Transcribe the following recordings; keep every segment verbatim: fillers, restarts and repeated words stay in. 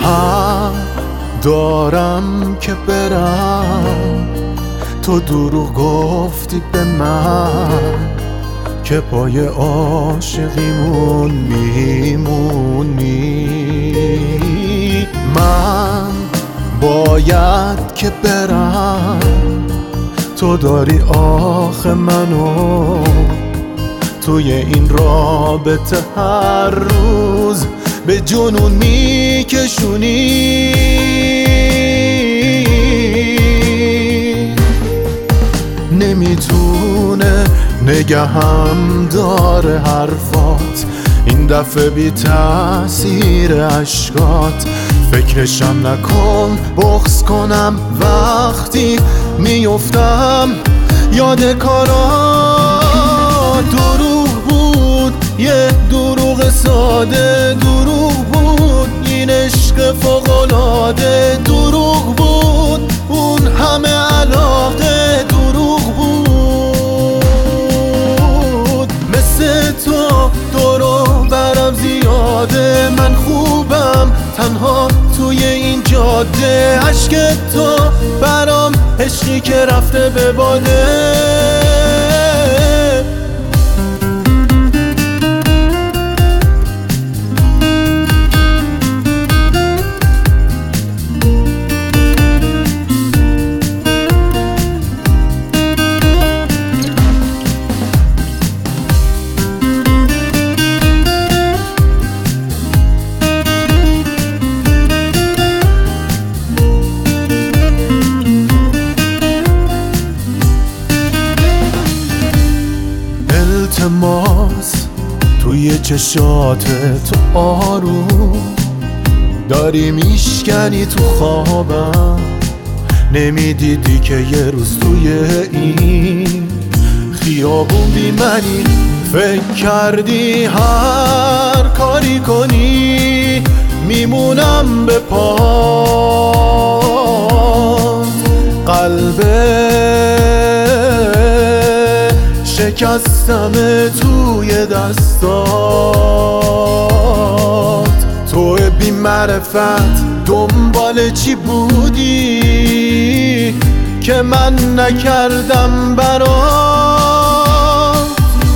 حق دارم که برم، تو دروغ گفتی به من که پای عاشقیمون میمونی. من باید که برم، تو داری آخه منو توی این رابطه هر روز به جنون میکشونی. نمیتونه نگهم داره حرفات، این دفعه بی تأثیر عشقات. فکرشم نکن بغض کنم وقتی میافتم یاد کارات. دروغ بود یه دروغ ساده، دروغ بود این عشق فوق‌العاده، دروغ بود اون همه علاقه، دروغ بود. مثل تو دورو برم زیاده، من خوبم تنها توی این جاده. عشق تو برام عشقی که رفته به باده. التماس توی چشات تو آروم داری میشکنی تو خوابم. نمیدیدی که یه روز توی این خیابون بی منی، فکر کردی هر کاری کنی میمونم به پات. قلبه شکستم توی دستات. تو بی معرفت دنبال چی بودی که من نکردم برات؟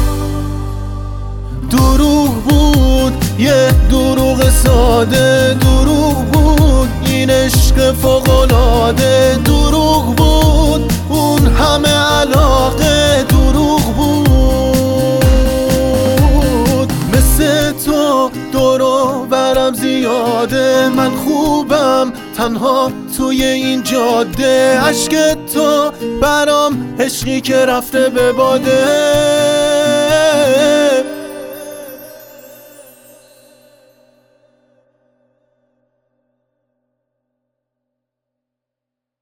دروغ بود یه دروغ ساده، دروغ بود این عشق فوق‌العاده، دروغ بود اون همه علاقه، دروغ بود. مثل تو دورو برم زیاده، من خوبم تنها توی این جاده. عشق تو برام عشقی که رفته به باده.